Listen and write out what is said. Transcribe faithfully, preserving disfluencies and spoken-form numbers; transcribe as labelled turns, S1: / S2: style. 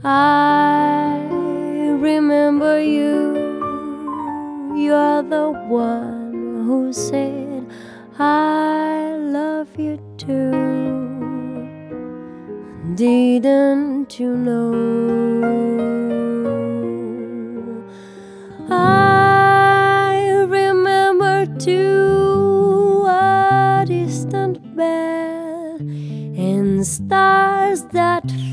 S1: I remember you. You're the one who said I love you too. Didn't you know? I remember too a distant bell and stars